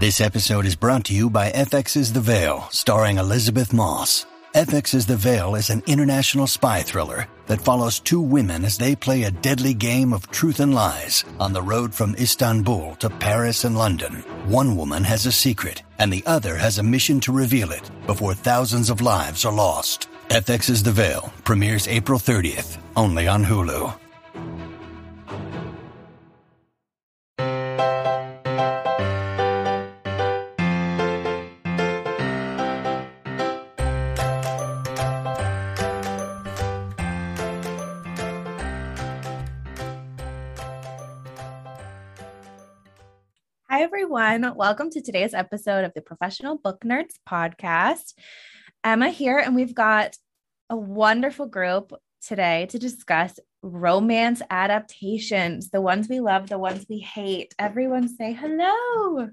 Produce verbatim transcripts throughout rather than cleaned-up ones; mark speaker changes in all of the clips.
Speaker 1: This episode is brought to you by F X's The Veil, starring Elizabeth Moss. F X's The Veil is an international spy thriller that follows two women as they play a deadly game of truth and lies on the road from Istanbul to Paris and London. One woman has a secret, and the other has a mission to reveal it before thousands of lives are lost. F X's The Veil premieres April thirtieth, only on Hulu.
Speaker 2: Hi, everyone. Welcome to today's episode of the Professional Book Nerds podcast. Emma here, and we've got a wonderful group today to discuss romance adaptations, the ones we love, the ones we hate. Everyone say hello.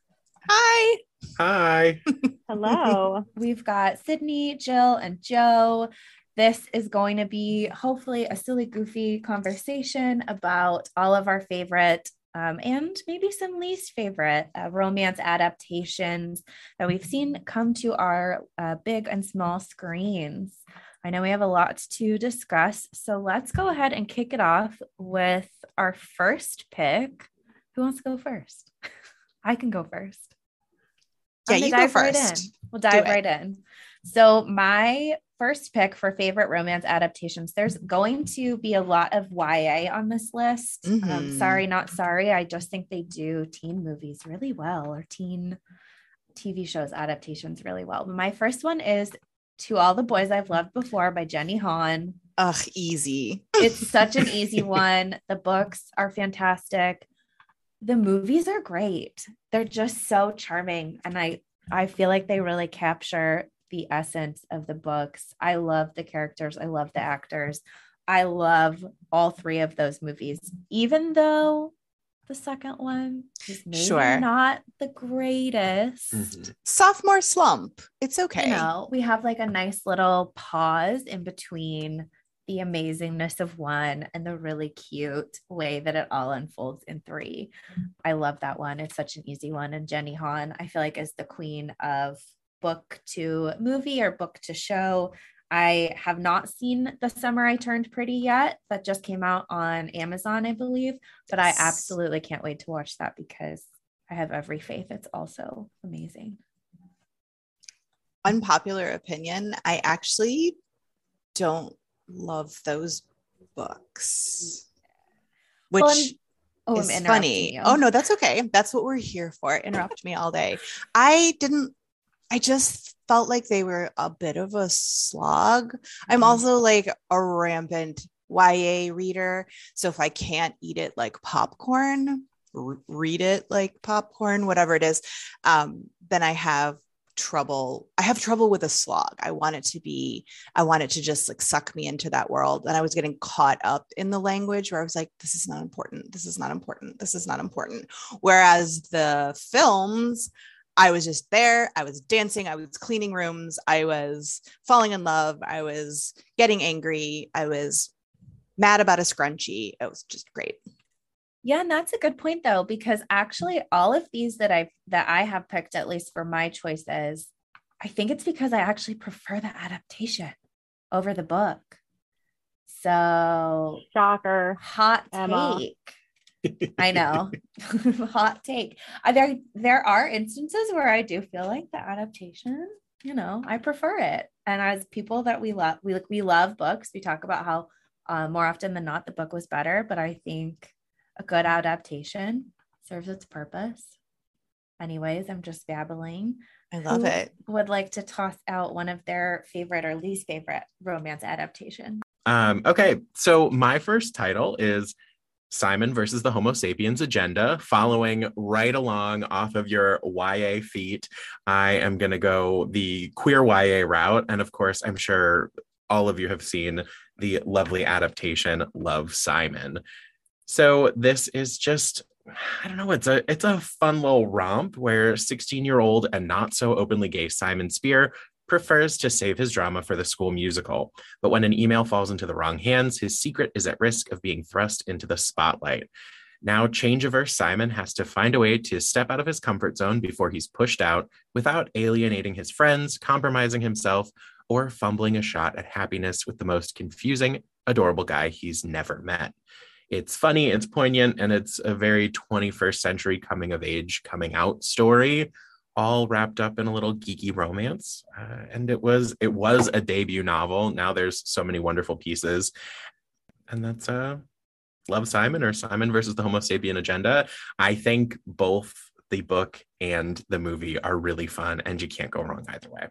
Speaker 3: Hi.
Speaker 4: Hi.
Speaker 2: Hello. We've got Sydney, Jill, and Joe. This is going to be hopefully a silly, goofy conversation about all of our favorite Um, and maybe some least favorite uh, romance adaptations that we've seen come to our uh, big and small screens. I know we have a lot to discuss, so let's go ahead and kick it off with our first pick. Who wants to go first? I can go first.
Speaker 3: Yeah, you go first.
Speaker 2: Right in. We'll dive right in. So my first pick for favorite romance adaptations, there's going to be a lot of Y A on this list.
Speaker 3: Mm-hmm.
Speaker 2: Um, sorry, not sorry. I just think they do teen movies really well, or teen T V shows adaptations really well. But my first one is To All the Boys I've Loved Before by Jenny Han.
Speaker 3: Ugh, easy.
Speaker 2: It's such an easy one. The books are fantastic. The movies are great. They're just so charming. And I, I feel like they really capture the essence of the books. I love the characters. I love the actors. I love all three of those movies, even though the second one is maybe
Speaker 3: Sure.
Speaker 2: not the greatest.
Speaker 4: Mm-hmm.
Speaker 3: Sophomore slump. It's okay.
Speaker 2: You know, we have like a nice little pause in between the amazingness of one and the really cute way that it all unfolds in three. I love that one. It's such an easy one. And Jenny Han, I feel like, is the queen of book to movie or book to show. I have not seen The Summer I Turned Pretty yet. That just came out on Amazon, I believe, but I absolutely can't wait to watch that because I have every faith it's also amazing.
Speaker 3: Unpopular opinion. I actually don't love those books, which
Speaker 2: Well, I'm- oh,
Speaker 3: is
Speaker 2: I'm interrupting
Speaker 3: funny.
Speaker 2: you.
Speaker 3: Oh no, that's okay. That's what we're here for. Interrupt me all day. I didn't I just felt like they were a bit of a slog. I'm
Speaker 2: Mhm.
Speaker 3: also like a rampant Y A reader. So if I can't eat it like popcorn, r- read it like popcorn, whatever it is, um, then I have trouble. I have trouble with a slog. I want it to be, I want it to just like suck me into that world. And I was getting caught up in the language where I was like, this is not important. This is not important. This is not important. Whereas the films, I was just there. I was dancing. I was cleaning rooms. I was falling in love. I was getting angry. I was mad about a scrunchie. It was just great.
Speaker 2: Yeah, and that's a good point though, because actually all of these that I've that I have picked, at least for my choices, I think it's because I actually prefer the adaptation over the book. So
Speaker 5: Shocker.
Speaker 2: hot
Speaker 5: Emma.
Speaker 2: take. I know. Hot take. Are there there are instances where I do feel like the adaptation, you know, I prefer it. And as people that we love, we we love books. We talk about how uh, more often than not the book was better, but I think a good adaptation serves its purpose. Anyways, I'm just babbling.
Speaker 3: I love
Speaker 2: Who
Speaker 3: it.
Speaker 2: would like to toss out one of their favorite or least favorite romance adaptation?
Speaker 4: Um, okay, so my first title is Simon versus the Homo Sapiens Agenda. Following right along off of your Y A feet, I am going to go the queer Y A route. And of course, I'm sure all of you have seen the lovely adaptation, Love, Simon. So this is just, I don't know, it's a it's a fun little romp where sixteen-year-old and not so openly gay Simon Spear prefers to save his drama for the school musical. But when an email falls into the wrong hands, his secret is at risk of being thrust into the spotlight. Now, changeover Simon has to find a way to step out of his comfort zone before he's pushed out without alienating his friends, compromising himself, or fumbling a shot at happiness with the most confusing, adorable guy he's never met. It's funny, it's poignant, and it's a very twenty-first century coming of age, coming out story, all wrapped up in a little geeky romance. Uh, and it was it was a debut novel. Now there's so many wonderful pieces. And that's uh Love, Simon, or Simon versus the Homo Sapien Agenda. I think both the book and the movie are really fun, and you can't go wrong either way.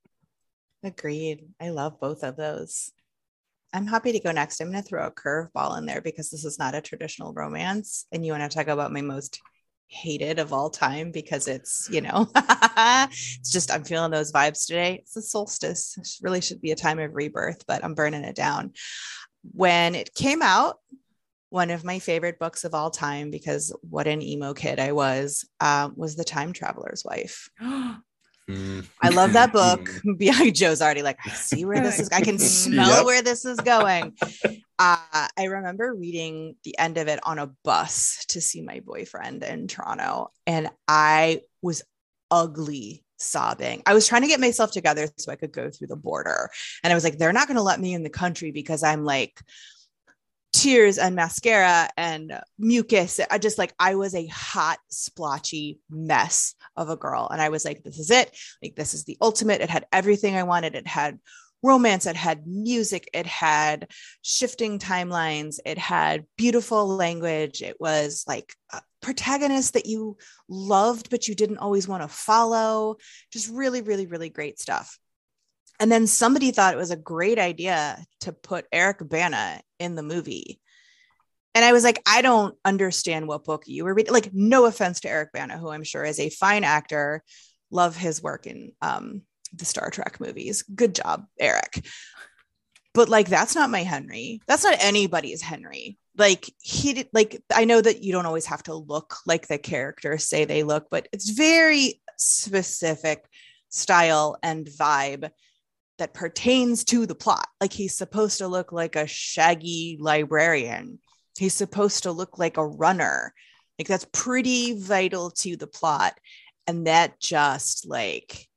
Speaker 3: Agreed. I love both of those. I'm happy to go next. I'm going to throw a curveball in there because this is not a traditional romance. And you want to talk about my most hated of all time because it's, you know, it's just, I'm feeling those vibes today. It's the solstice. It really should be a time of rebirth, but I'm burning it down. When it came out, one of my favorite books of all time, because what an emo kid I was, uh, was The Time Traveler's Wife.
Speaker 4: Mm.
Speaker 3: I love that book. Yeah, Joe's already like, I see where this is. I can smell
Speaker 4: Yep.
Speaker 3: where this is going. Uh, I remember reading the end of it on a bus to see my boyfriend in Toronto, and I was ugly sobbing. I was trying to get myself together so I could go through the border. And I was like, they're not going to let me in the country because I'm like tears and mascara and mucus. I just like, I was a hot, splotchy mess of a girl. And I was like, this is it. Like, this is the ultimate. It had everything I wanted. It had romance. It had music. It had shifting timelines. It had beautiful language. It was like a protagonist that you loved, but you didn't always want to follow. Just really, really, really great stuff. And then somebody thought it was a great idea to put Eric Bana in the movie. And I was like, I don't understand what book you were reading. Like, no offense to Eric Bana, who I'm sure is a fine actor. Love his work in um, the Star Trek movies. Good job, Eric. But like, that's not my Henry. That's not anybody's Henry. Like, he did, like, I know that you don't always have to look like the characters say they look, but it's very specific style and vibe that pertains to the plot. Like, he's supposed to look like a shaggy librarian. He's supposed to look like a runner. Like, that's pretty vital to the plot. And that just like,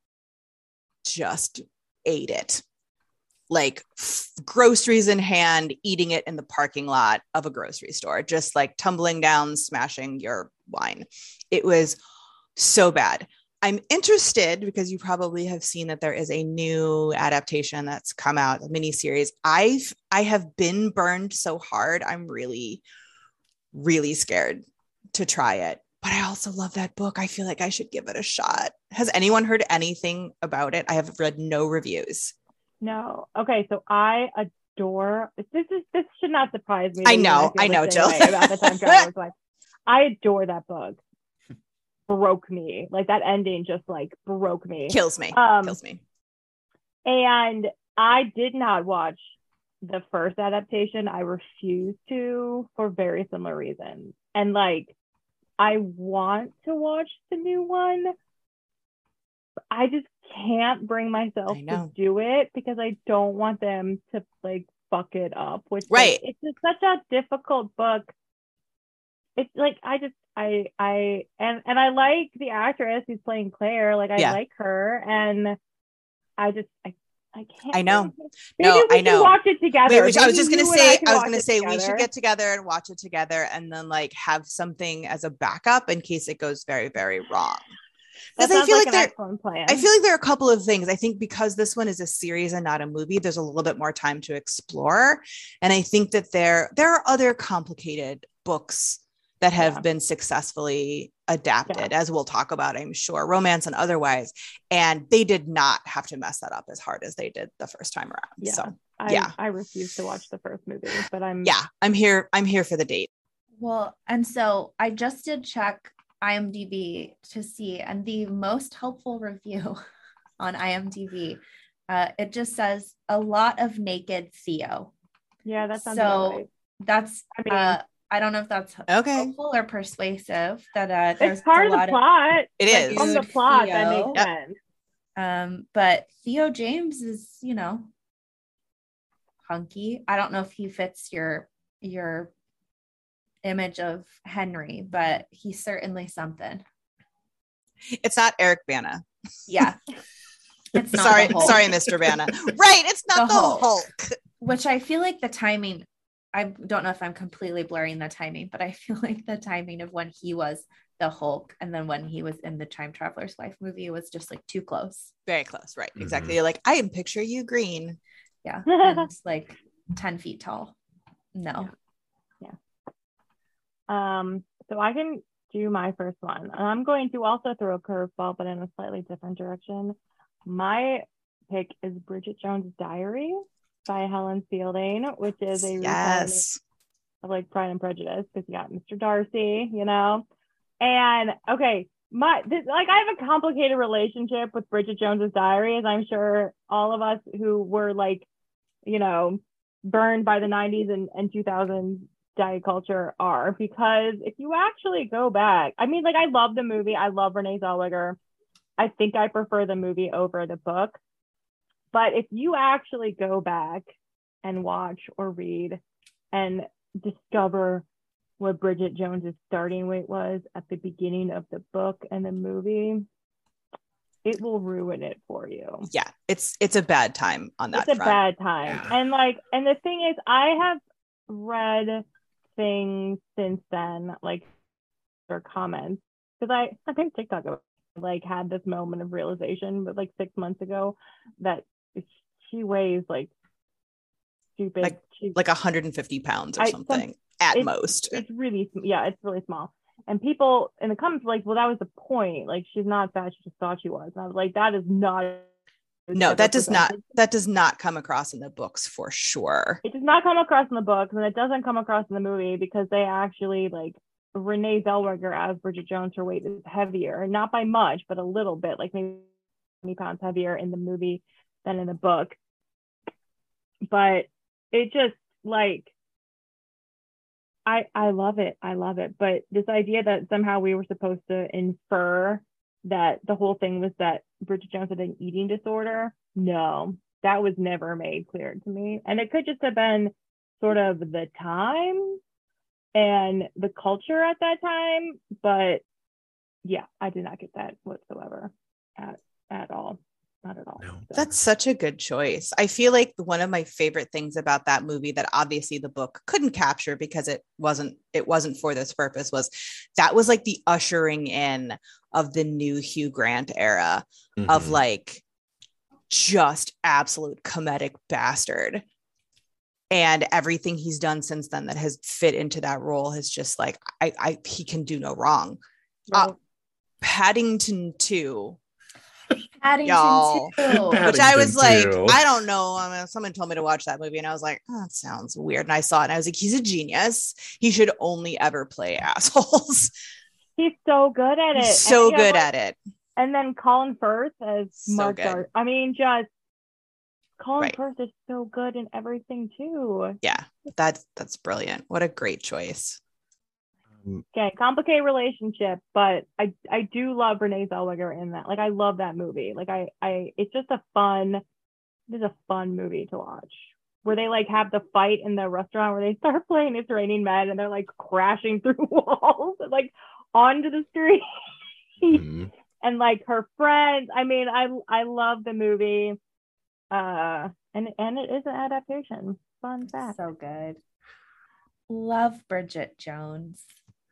Speaker 3: just ate it. Like, f- groceries in hand, eating it in the parking lot of a grocery store, just like tumbling down, smashing your wine. It was so bad. I'm interested because you probably have seen that there is a new adaptation that's come out, a miniseries. I've, I have been burned so hard. I'm really, really scared to try it, but I also love that book. I feel like I should give it a shot. Has anyone heard anything about it? I have read no reviews.
Speaker 5: No. Okay. So I adore, this is, this should not surprise me.
Speaker 3: I know, I know, Jill.
Speaker 5: About the Time Traveler's Wife. I adore that book. Broke me. Like, that ending just like broke me.
Speaker 3: Kills me.
Speaker 5: Um,
Speaker 3: Kills me.
Speaker 5: And I did not watch the first adaptation. I refused to for very similar reasons. And like, I want to watch the new one. I just can't bring myself to do it because I don't want them to like fuck it up. Which
Speaker 3: right.
Speaker 5: Like, it's just such a difficult book. It's like, I just, I, I, and, and I like the actress who's playing Claire. Like, I yeah. like her. And I just, I, I can't.
Speaker 3: I know.
Speaker 5: Maybe
Speaker 3: no,
Speaker 5: we
Speaker 3: I know.
Speaker 5: Watch it together.
Speaker 3: Wait, which I was just going to say, I, I was going to say,
Speaker 5: together.
Speaker 3: we should get together and watch it together and then like have something as a backup in case it goes very, very wrong. Because I feel like, like there, I feel like there are a couple of things. I think because this one is a series and not a movie, there's a little bit more time to explore. And I think that there, there are other complicated books that have yeah. been successfully adapted, yeah. as we'll talk about, I'm sure, romance and otherwise. And they did not have to mess that up as hard as they did the first time around.
Speaker 5: Yeah.
Speaker 3: So
Speaker 5: I,
Speaker 3: yeah,
Speaker 5: I refuse to watch the first movie, but I'm
Speaker 3: yeah, I'm here. I'm here for the date.
Speaker 2: Well, and so I just did check IMDb to see, and the most helpful review on IMDb, uh, it just says a lot of naked Theo.
Speaker 5: Yeah, that sounds
Speaker 2: so
Speaker 5: right.
Speaker 2: That's I mean. Uh, I don't know if that's
Speaker 3: okay.
Speaker 2: helpful or persuasive. That uh, there's
Speaker 5: it's part
Speaker 2: a
Speaker 5: of
Speaker 2: lot
Speaker 5: the plot.
Speaker 3: Of, it
Speaker 5: like,
Speaker 3: is
Speaker 5: from the plot
Speaker 2: Theo.
Speaker 5: That makes
Speaker 3: yep.
Speaker 5: sense.
Speaker 2: Um, but Theo James is, you know, hunky. I don't know if he fits your your image of Henry, but he's certainly something.
Speaker 3: It's not Eric Bana.
Speaker 2: Yeah. It's not
Speaker 3: sorry,
Speaker 2: the Hulk.
Speaker 3: sorry, Mister Bana. Right, it's not the,
Speaker 2: The
Speaker 3: Hulk.
Speaker 2: Hulk. Which I feel like the timing, I don't know if I'm completely blurring the timing, but I feel like the timing of when he was the Hulk and then when he was in the Time Traveler's Wife movie was just like too close.
Speaker 3: Very close, right?
Speaker 4: Mm-hmm.
Speaker 3: Exactly. You're like, I can picture you green.
Speaker 2: Yeah, and like ten feet tall. No.
Speaker 5: Yeah. yeah. Um. So I can do my first one, and I'm going to also throw a curveball, but in a slightly different direction. My pick is Bridget Jones' Diary by Helen Fielding, which is a
Speaker 3: yes
Speaker 5: of like Pride and Prejudice, because you got Mister Darcy, you know. And okay, my this, like I have a complicated relationship with Bridget Jones's Diary, as I'm sure all of us who were like, you know, burned by the nineties and, and two thousands diet culture are, because if you actually go back, I mean, like I love the movie, I love Renee Zellweger. I think I prefer the movie over the book. But if you actually go back and watch or read and discover what Bridget Jones's starting weight was at the beginning of the book and the movie, it will ruin it for you.
Speaker 3: Yeah, it's it's a bad time on that
Speaker 5: It's
Speaker 3: front.
Speaker 5: a bad time.
Speaker 4: Yeah.
Speaker 5: And like, and the thing is, I have read things since then, like, or comments, because I, I think TikTok like had this moment of realization, but like six months ago, that she weighs like stupid,
Speaker 3: like
Speaker 5: she's,
Speaker 3: like one hundred fifty pounds or
Speaker 5: I-
Speaker 3: something
Speaker 5: some-
Speaker 3: at
Speaker 5: it's-
Speaker 3: most.
Speaker 5: it's really, yeah, it's really small. And people in the comments were like, well, that was the point. Like, she's not fat, she just thought she was. And I was like, that is not.
Speaker 3: No, that does not
Speaker 5: presented.
Speaker 3: that does not come across in the books for sure.
Speaker 5: It does not come across in the books, and it doesn't come across in the movie, because they actually, like, Renee Zellweger as Bridget Jones, her weight is heavier, not by much, but a little bit, like maybe twenty pounds heavier in the movie than in the book. But it just, like, I I love it. I love it. But this idea that somehow we were supposed to infer that the whole thing was that Bridget Jones had an eating disorder, no, that was never made clear to me. And it could just have been sort of the time and the culture at that time. But yeah, I did not get that whatsoever at, at all. Not at all.
Speaker 4: No.
Speaker 5: So.
Speaker 3: That's such a good choice. I feel like one of my favorite things about that movie that obviously the book couldn't capture because it wasn't it wasn't for this purpose was that was like the ushering in of the new Hugh Grant era
Speaker 4: Mhm.
Speaker 3: of like just absolute comedic bastard. And everything he's done since then that has fit into that role has just like I, I he can do no wrong.
Speaker 5: Right.
Speaker 3: Uh, Paddington two.
Speaker 2: Paddington
Speaker 3: Y'all.
Speaker 2: too.
Speaker 3: Which I was like,
Speaker 4: Paddington two.
Speaker 3: I don't know. I mean, someone told me to watch that movie, and I was like, oh, that sounds weird. And I saw it, and I was like, he's a genius. He should only ever play assholes.
Speaker 5: He's so good at it.
Speaker 3: He's so
Speaker 5: And, yeah,
Speaker 3: good
Speaker 5: like-
Speaker 3: at it.
Speaker 5: And then Colin Firth as
Speaker 3: So
Speaker 5: Mark
Speaker 3: good.
Speaker 5: Dart. I mean, just Colin
Speaker 3: Right.
Speaker 5: Firth is so good in everything too.
Speaker 3: Yeah, that's that's brilliant. What a great choice.
Speaker 4: Um,
Speaker 5: Okay, complicated relationship, but I I do love Renee Zellweger in that. Like, I love that movie. Like, I I it's just a fun, it's a fun movie to watch. Where they like have the fight in the restaurant where they start playing It's Raining Men and they're like crashing through walls and like onto the street.
Speaker 4: mhm.
Speaker 5: And like her friends. I mean, I I love the movie. Uh and and it is an adaptation. Fun fact.
Speaker 2: So good. Love Bridget Jones.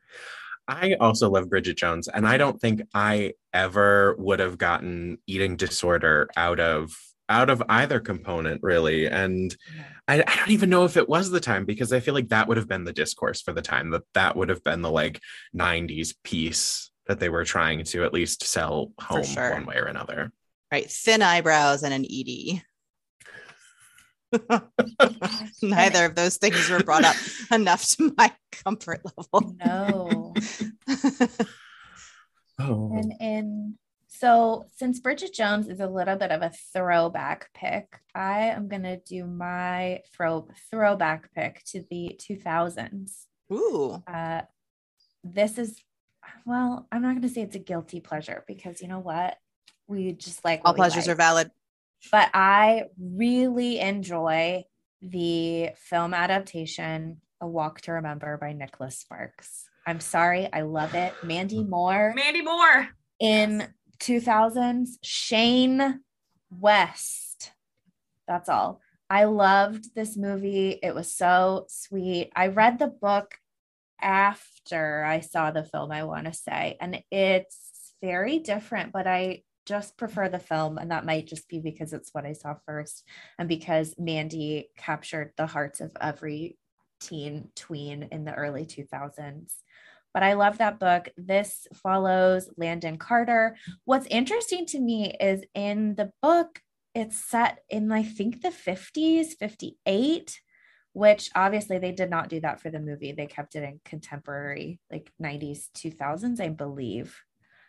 Speaker 4: I also love Bridget Jones, and I don't think I ever would have gotten eating disorder out of out of either component, really. And I, I don't even know if it was the time, because I feel like that would have been the discourse for the time, that that would have been the like nineties piece that they were trying to at least sell home
Speaker 3: sure.
Speaker 4: one way or another.
Speaker 3: Right, thin eyebrows and an Edie. Neither of those things were brought up enough to my comfort level.
Speaker 2: No.
Speaker 4: Oh,
Speaker 2: And in so since Bridget Jones is a little bit of a throwback pick, I am gonna do my throw throwback pick to the two thousands.
Speaker 3: Ooh,
Speaker 2: Uh, this is, well, I'm not gonna say it's a guilty pleasure, because you know what, we just like
Speaker 3: all
Speaker 2: what we
Speaker 3: pleasures
Speaker 2: like.
Speaker 3: are valid.
Speaker 2: But I really enjoy the film adaptation A Walk to Remember by Nicholas Sparks. I'm sorry. I love it. Mandy Moore.
Speaker 6: Mandy Moore.
Speaker 2: In yes. two thousands, Shane West. That's all. I loved this movie. It was so sweet. I read the book after I saw the film, I want to say, and it's very different, but I just prefer the film, and that might just be because it's what I saw first and because Mandy captured the hearts of every teen tween in the early two thousands. But I love that book. This follows Landon Carter. What's interesting to me is in the book, it's set in, I think, the fifties, fifty-eight, which obviously they did not do that for the movie. They kept it in contemporary, like nineties, two thousands, I believe.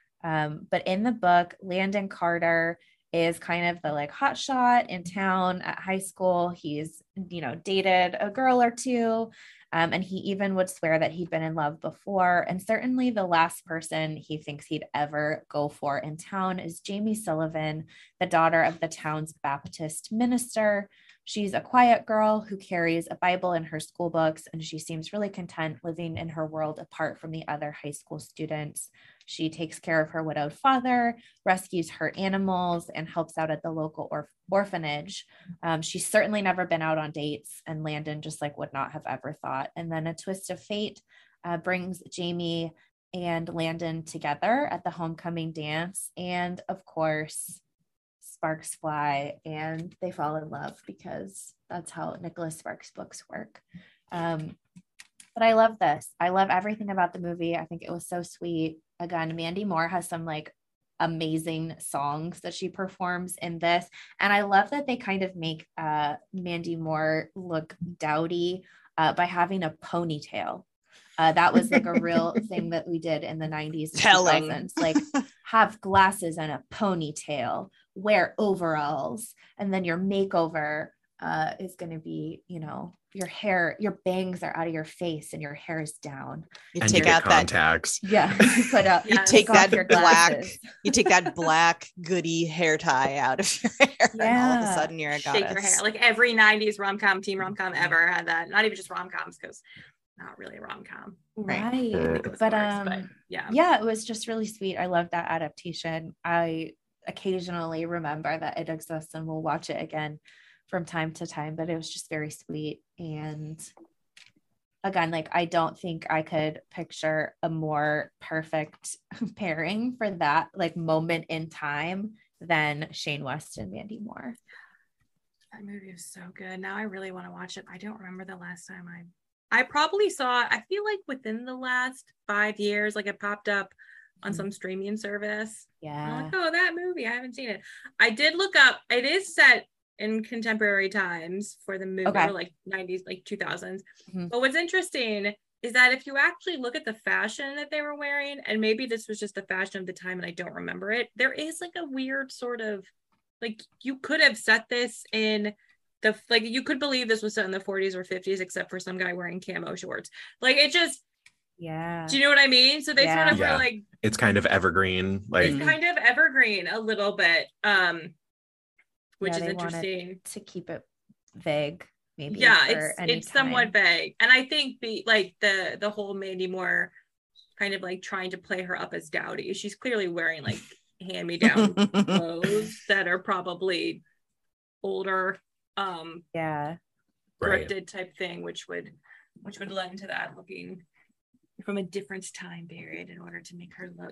Speaker 2: Um, but in the book, Landon Carter is kind of the like hotshot in town at high school. He's, you know, dated a girl or two. Um, and he even would swear that he'd been in love before. And certainly the last person he thinks he'd ever go for in town is Jamie Sullivan, the daughter of the town's Baptist minister. She's a quiet girl who carries a Bible in her school books, and she seems really content living in her world apart from the other high school students. She takes care of her widowed father, rescues her animals, and helps out at the local or- orphanage. Um, she's certainly never been out on dates, and Landon just like would not have ever thought. And then a twist of fate uh, brings Jamie and Landon together at the homecoming dance. And of course, sparks fly and they fall in love, because that's how Nicholas Sparks books work. Um, but I love this. I love everything about the movie. I think it was so sweet. Again, Mandy Moore has some like amazing songs that she performs in this. And I love that they kind of make uh, Mandy Moore look dowdy uh, by having a ponytail. Uh, that was like a real thing that we did in the nineties and
Speaker 3: Telling.
Speaker 2: two thousands. Like have glasses and a ponytail, wear overalls, and then your makeover uh, is going to be, you know, your hair, your bangs are out of your face and your hair is down.
Speaker 3: You
Speaker 4: and
Speaker 3: take
Speaker 4: you get
Speaker 3: out that
Speaker 4: contacts.
Speaker 2: Yeah, you put up.
Speaker 3: You
Speaker 6: Yes.
Speaker 3: take that
Speaker 2: your
Speaker 3: black,
Speaker 2: glasses.
Speaker 3: you take that black goody hair tie out of your hair, and all of a
Speaker 2: Yeah.
Speaker 3: sudden you're a
Speaker 6: Shake your
Speaker 3: goddess.
Speaker 6: hair. Like every nineties rom-com, teen rom-com ever had that. Not even just rom-coms, because not really a rom-com.
Speaker 3: Right.
Speaker 2: Right.
Speaker 6: Nicholas
Speaker 2: But
Speaker 6: Sparks,
Speaker 2: um,
Speaker 6: but yeah.
Speaker 2: yeah, it was just really sweet. I love that adaptation. I occasionally remember that it exists and we'll watch it again from time to time, but it was just very sweet. And again, like I don't think I could picture a more perfect pairing for that like moment in time than Shane West and Mandy Moore.
Speaker 6: That movie was so good. Now I really want to watch it. I don't remember the last time I I probably saw it, I feel like within the last five years, like it popped up on some streaming service. I'm
Speaker 2: Yeah.
Speaker 6: like, oh, that movie, I haven't seen it. I did look up, it is set in contemporary times for the movie,
Speaker 2: Okay.
Speaker 6: or like nineties, like two thousands.
Speaker 2: Mhm.
Speaker 6: But what's interesting is that if you actually look at the fashion that they were wearing, and maybe this was just the fashion of the time and I don't remember it, there is like a weird sort of, like you could have set this in the, like you could believe this was set in the forties or fifties, except for some guy wearing camo shorts. Like it just,
Speaker 2: Yeah.
Speaker 6: do you know what I mean? So they
Speaker 2: Yeah.
Speaker 6: sort of
Speaker 4: Yeah.
Speaker 6: were like,
Speaker 4: It's kind of evergreen. Like
Speaker 6: it's kind of evergreen a little bit, um, which
Speaker 2: Yeah,
Speaker 6: is
Speaker 2: they wanted
Speaker 6: interesting.
Speaker 2: to keep it vague, maybe.
Speaker 6: Yeah,
Speaker 2: for
Speaker 6: it's
Speaker 2: any
Speaker 6: it's somewhat
Speaker 2: time.
Speaker 6: vague, and I think be like the the whole Mandy Moore kind of like trying to play her up as dowdy. She's clearly wearing like hand me down clothes that are probably older, um,
Speaker 2: Yeah.
Speaker 4: right.
Speaker 6: thrifted type thing, which would which would lend to that looking from a different time period in order to make her look.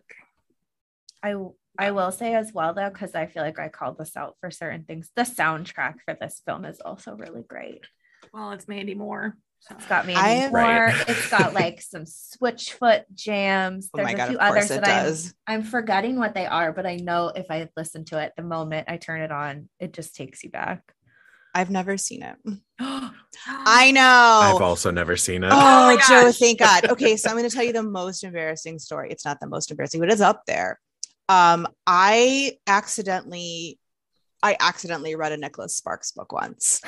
Speaker 2: I I will say as well though, because I feel like I called this out for certain things. The soundtrack for this film is also really great.
Speaker 6: Well, it's Mandy Moore. So.
Speaker 2: It's got Mandy
Speaker 3: I have-
Speaker 2: Moore.
Speaker 4: Right.
Speaker 2: It's got like some Switchfoot jams.
Speaker 3: Oh
Speaker 2: There's
Speaker 3: my
Speaker 2: a
Speaker 3: God,
Speaker 2: few
Speaker 3: of course
Speaker 2: others
Speaker 3: it
Speaker 2: that I'm,
Speaker 3: does.
Speaker 2: I'm forgetting what they are, but I know if I listen to it the moment I turn it on, it just takes you back.
Speaker 3: I've never seen it.
Speaker 6: I
Speaker 3: I know.
Speaker 4: I've also never seen it.
Speaker 3: Oh,
Speaker 6: Oh my
Speaker 3: Joe,
Speaker 6: gosh.
Speaker 3: thank God. Okay, so I'm going to tell you the most embarrassing story. It's not the most embarrassing, but it's up there. Um, I accidentally, I accidentally read a Nicholas Sparks book once.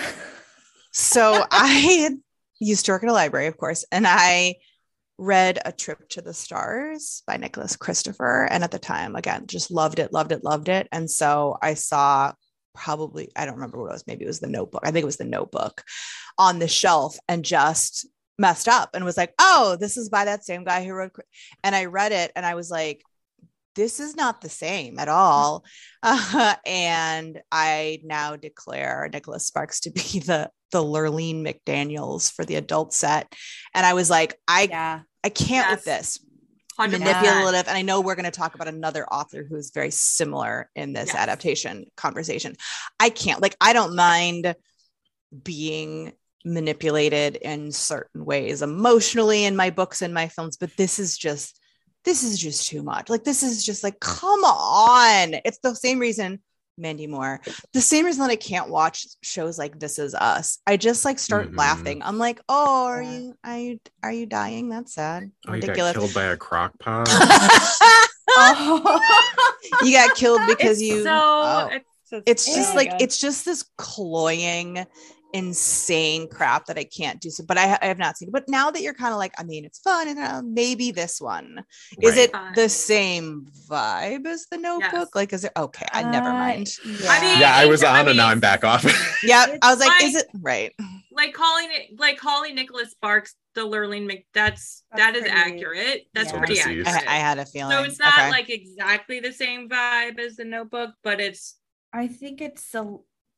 Speaker 3: So I used to work at a library, of course, and I read A Trip to the Stars by Nicholas Christopher. And at the time, again, just loved it, loved it, loved it. And so I saw probably, I don't remember what it was, maybe it was The Notebook. I think it was The Notebook on the shelf and just messed up and was like, oh, this is by that same guy who wrote, and I read it and I was like, this is not the same at all. Uh, and I now declare Nicholas Sparks to be the, the Lurleen McDaniels for the adult set. And I was like, I,
Speaker 2: Yeah.
Speaker 3: I can't
Speaker 6: Yes.
Speaker 3: with this.
Speaker 6: one hundred percent.
Speaker 3: Manipulative. And I know we're going to talk about another author who's very similar in this
Speaker 6: Yes.
Speaker 3: adaptation conversation. I can't, like, I don't mind being manipulated in certain ways emotionally in my books and my films, but this is just, this is just too much. Like, this is just like, come on. It's the same reason, Mandy Moore, the same reason that I can't watch shows like This Is Us. I just like start
Speaker 4: Mhm.
Speaker 3: laughing. I'm like, oh, are
Speaker 2: Yeah.
Speaker 3: you, are you, are you dying? That's sad.
Speaker 4: Oh, you got
Speaker 3: Ridiculous.
Speaker 4: killed by a crock pot.
Speaker 2: Oh.
Speaker 3: You got killed because
Speaker 6: It's
Speaker 3: you,
Speaker 6: so
Speaker 3: oh.
Speaker 6: it's just,
Speaker 3: it's
Speaker 2: Oh
Speaker 3: just
Speaker 2: my
Speaker 3: like,
Speaker 6: God.
Speaker 3: it's just this cloying, insane crap that I can't do so, but I, I have not seen it. But now that you're kind of like, I mean, it's fun, and uh, maybe this one is
Speaker 4: Right.
Speaker 3: it
Speaker 6: Fun.
Speaker 3: the same vibe as the Notebook?
Speaker 6: Yes.
Speaker 3: Like, is it okay? I never
Speaker 2: Uh,
Speaker 3: mind.
Speaker 2: Yeah.
Speaker 6: I mean-
Speaker 4: Yeah, I was
Speaker 6: I
Speaker 4: on and now
Speaker 6: mean-
Speaker 4: I'm back off.
Speaker 3: Yeah, I was like,
Speaker 6: Like-
Speaker 3: is it right?
Speaker 6: like calling it like calling Nicholas Sparks the Lurleen Mc that's,
Speaker 2: That's
Speaker 6: that is
Speaker 2: pretty-
Speaker 6: accurate. That's
Speaker 2: yeah.
Speaker 6: pretty
Speaker 4: Deceased.
Speaker 6: accurate.
Speaker 3: I, I had a feeling.
Speaker 6: so it's not
Speaker 3: Okay.
Speaker 6: like exactly the same vibe as the Notebook, but it's
Speaker 2: I think it's a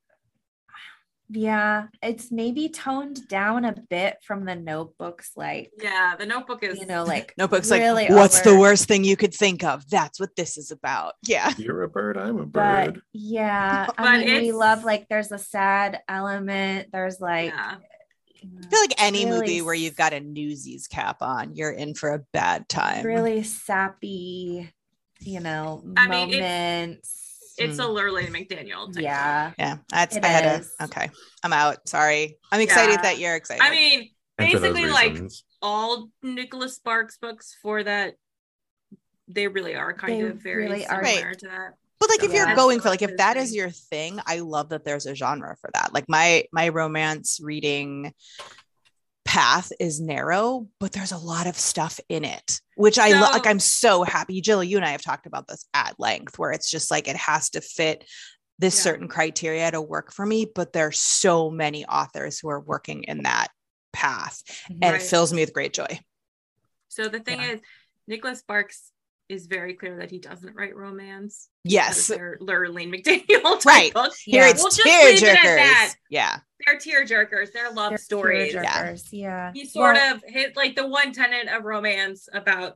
Speaker 2: yeah, it's maybe toned down a bit from the Notebooks, like
Speaker 6: yeah, the Notebook is
Speaker 2: you know, like
Speaker 3: Notebook's
Speaker 2: really
Speaker 3: like, what's the
Speaker 2: over-
Speaker 3: worst thing you could think of? That's what this is about. Yeah.
Speaker 4: You're a bird, I'm a
Speaker 2: But
Speaker 4: bird.
Speaker 2: yeah,
Speaker 6: But
Speaker 2: I mean, we
Speaker 6: it's-
Speaker 2: love like there's a sad element. There's like
Speaker 6: yeah.
Speaker 3: I feel like any
Speaker 2: Really
Speaker 3: movie where you've got a Newsies cap on, you're in for a bad time.
Speaker 2: really sappy, you know,
Speaker 6: I mean, it's-
Speaker 2: moments.
Speaker 6: It's a Lurleen McDaniel type
Speaker 2: Yeah.
Speaker 3: Yeah, that's
Speaker 2: It
Speaker 3: I had
Speaker 2: is.
Speaker 3: to. Okay, I'm out. Sorry, I'm excited
Speaker 6: Yeah.
Speaker 3: that you're excited.
Speaker 6: I mean,
Speaker 4: And for those
Speaker 6: basically like
Speaker 4: reasons.
Speaker 6: all Nicholas Sparks books for that, they really are kind
Speaker 2: They
Speaker 6: of very
Speaker 2: really are.
Speaker 6: similar
Speaker 3: Right.
Speaker 6: to that.
Speaker 3: but like, if
Speaker 2: Yeah.
Speaker 3: you're going for like,
Speaker 6: That's
Speaker 3: if that
Speaker 6: his
Speaker 3: is
Speaker 6: thing.
Speaker 3: your thing, I love that there's a genre for that. Like my my romance reading path is narrow, but there's a lot of stuff in it, which I lo-
Speaker 6: So-
Speaker 3: like. I'm so happy, Jill. You and I have talked about this at length, where it's just like it has to fit this
Speaker 6: Yeah.
Speaker 3: certain criteria to work for me. But there's so many authors who are working in that path, and
Speaker 6: Right.
Speaker 3: it fills me with great joy.
Speaker 6: So the thing
Speaker 2: Yeah.
Speaker 6: is, Nicholas Sparks is very clear that he doesn't write romance.
Speaker 3: Yes,
Speaker 6: because they're Lurleen McDaniel type
Speaker 3: Right.
Speaker 6: books.
Speaker 3: here
Speaker 2: Yeah.
Speaker 3: it's
Speaker 6: We'll just leave it at
Speaker 3: tearjerkers.
Speaker 6: that.
Speaker 3: Yeah,
Speaker 6: They're tearjerkers. They're love
Speaker 2: They're
Speaker 6: stories.
Speaker 2: tearjerkers, Yeah.
Speaker 6: He sort
Speaker 2: Well,
Speaker 6: of hit like the one tenet of romance about.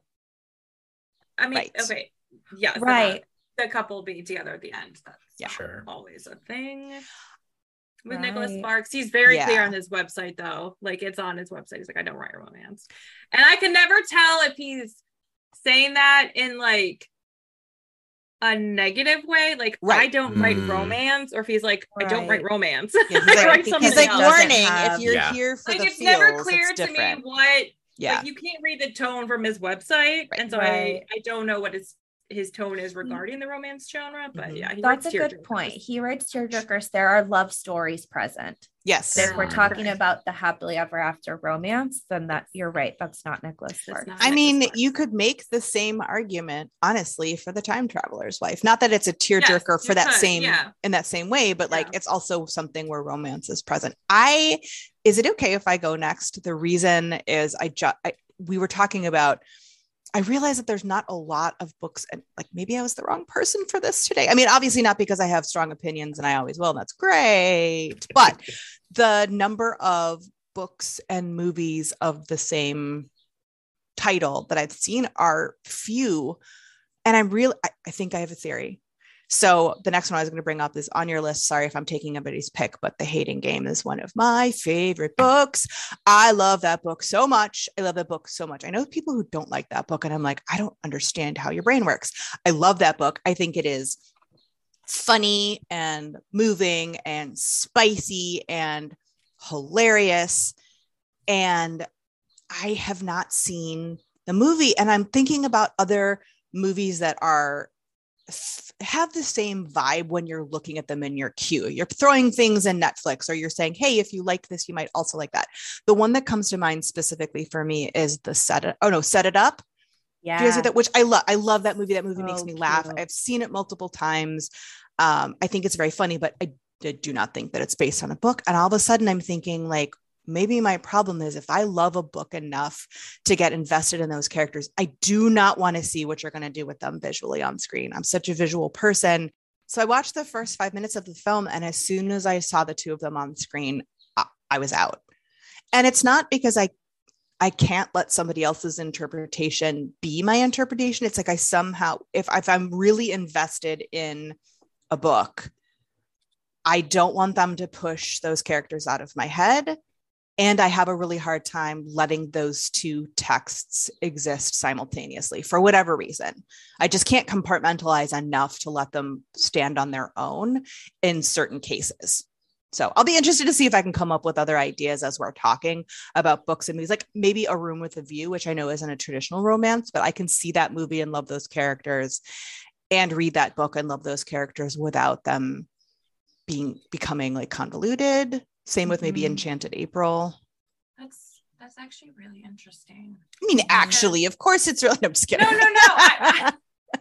Speaker 6: I mean,
Speaker 3: Right.
Speaker 6: okay, yes,
Speaker 2: Right.
Speaker 6: about the couple being together at the end. That's
Speaker 3: Yeah.
Speaker 4: Sure.
Speaker 6: always a thing with Nicholas
Speaker 2: Right.
Speaker 6: Sparks. He's very
Speaker 3: Yeah.
Speaker 6: clear on his website, though. Like it's on his website. He's like, I don't write romance, and I can never tell if he's saying that in like a negative way, like I
Speaker 3: Right.
Speaker 6: don't write
Speaker 4: Mm.
Speaker 6: romance, or if he's like, I don't write
Speaker 2: Right.
Speaker 6: romance.
Speaker 3: Yeah, he's
Speaker 6: I
Speaker 3: like,
Speaker 6: write
Speaker 3: he's
Speaker 6: something
Speaker 3: like
Speaker 6: else.
Speaker 3: warning
Speaker 2: Have-
Speaker 3: if you're
Speaker 4: Yeah.
Speaker 3: here for
Speaker 6: Like
Speaker 3: the
Speaker 6: it's
Speaker 3: feels,
Speaker 6: never clear
Speaker 3: it's
Speaker 6: to me
Speaker 3: different.
Speaker 6: what
Speaker 3: Yeah,
Speaker 6: like you can't read the tone from his website,
Speaker 3: Right.
Speaker 6: and so
Speaker 2: Right.
Speaker 6: I I don't know what his his tone is regarding the romance genre, but
Speaker 3: Mhm.
Speaker 6: yeah, he
Speaker 2: that's a
Speaker 6: writes
Speaker 2: good
Speaker 6: tearjerkers.
Speaker 2: point. He writes tearjerkers. There are love stories present.
Speaker 3: yes,
Speaker 2: If we're
Speaker 6: Mm.
Speaker 2: talking about the happily ever after romance, then that you're right. That's not Nicholas
Speaker 6: That's
Speaker 2: Sparks.
Speaker 6: not-
Speaker 3: I mean,
Speaker 6: Nicholas
Speaker 3: you
Speaker 6: Sparks.
Speaker 3: could make the same argument, honestly, for the time traveler's wife. Not that it's a tearjerker
Speaker 6: Yes,
Speaker 3: for
Speaker 6: you
Speaker 3: that
Speaker 6: could,
Speaker 3: same
Speaker 6: yeah.
Speaker 3: in that same way, but like
Speaker 6: Yeah.
Speaker 3: it's also something where romance is present. I is it okay if I go next? The reason is I just we were talking about. I realized that there's not a lot of books, and like maybe I was the wrong person for this today. I mean, obviously not because I have strong opinions and I always will, and that's great. But the number of books and movies of the same title that I've seen are few. And I'm really, I, I think I have a theory. So the next one I was going to bring up is on your list. Sorry if I'm taking anybody's pick, but The Hating Game is one of my favorite books. I love that book so much. I love that book so much. I know people who don't like that book, and I'm like, I don't understand how your brain works. I love that book. I think it is funny and moving and spicy and hilarious. And I have not seen the movie, and I'm thinking about other movies that are have the same vibe when you're looking at them in your queue. You're throwing things in Netflix, or you're saying, hey, if you like this, you might also like that. The one that comes to mind specifically for me is the Set It, oh no, Set It Up.
Speaker 2: Yeah.
Speaker 3: Do you guys see that? Which I love. I love that movie. That movie makes
Speaker 2: So
Speaker 3: me laugh.
Speaker 2: cute.
Speaker 3: I've seen it multiple times. Um, I think it's very funny, but I, I do not think that it's based on a book. And all of a sudden I'm thinking like, maybe my problem is if I love a book enough to get invested in those characters, I do not want to see what you're going to do with them visually on screen. I'm such a visual person. So I watched the first five minutes of the film, and as soon as I saw the two of them on screen, I, I was out. And it's not because I I can't let somebody else's interpretation be my interpretation. It's like I somehow, if, if I'm really invested in a book, I don't want them to push those characters out of my head. And I have a really hard time letting those two texts exist simultaneously for whatever reason. I just can't compartmentalize enough to let them stand on their own in certain cases. So I'll be interested to see if I can come up with other ideas as we're talking about books and movies, like maybe A Room with a View, which I know isn't a traditional romance, but I can see that movie and love those characters, and read that book and love those characters without them being becoming like convoluted. Same with maybe
Speaker 2: Mm-hmm.
Speaker 3: Enchanted April.
Speaker 6: That's that's actually really interesting.
Speaker 3: I mean, actually, of course it's really, no, I'm just kidding.
Speaker 6: No, no, no. I, I,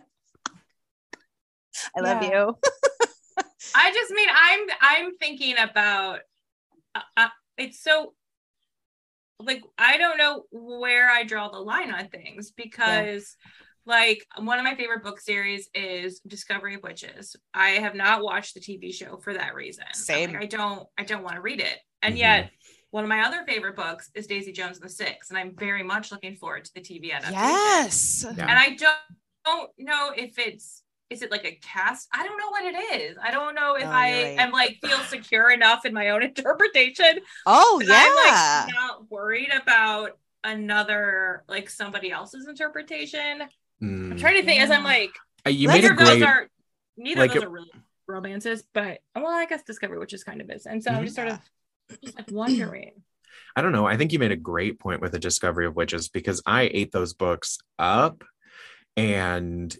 Speaker 3: I love
Speaker 2: Yeah.
Speaker 3: you.
Speaker 6: I just mean I'm I'm thinking about uh, uh, it's so like I don't know where I draw the line on things because like one of my favorite book series is Discovery of Witches. I have not watched the T V show for that reason.
Speaker 3: Same.
Speaker 6: Like, I don't I don't want to read it. And
Speaker 4: Mhm.
Speaker 6: yet one of my other favorite books is Daisy Jones and the Six, and I'm very much looking forward to the T V adaptation.
Speaker 3: Yes.
Speaker 4: Yeah.
Speaker 6: And I don't, don't know if it's is it like a cast? I don't know what it is. I don't know if
Speaker 3: Oh,
Speaker 6: I
Speaker 3: you're right.
Speaker 6: am like feel secure enough in my own interpretation.
Speaker 3: Oh,
Speaker 6: that
Speaker 3: yeah.
Speaker 6: I'm like not worried about another like somebody else's interpretation. I'm
Speaker 4: Mm.
Speaker 6: trying to think as I'm
Speaker 2: Yeah.
Speaker 6: like
Speaker 4: Uh, You made
Speaker 6: neither
Speaker 4: a
Speaker 6: of those
Speaker 4: great.
Speaker 6: are neither
Speaker 4: like
Speaker 6: of those
Speaker 4: it-
Speaker 6: are really romances, but well, I guess Discovery, which is kind of is. And so I'm
Speaker 4: Mhm.
Speaker 6: just sort of just like wondering.
Speaker 4: I don't know. I think you made a great point with the Discovery of Witches, because I ate those books up, and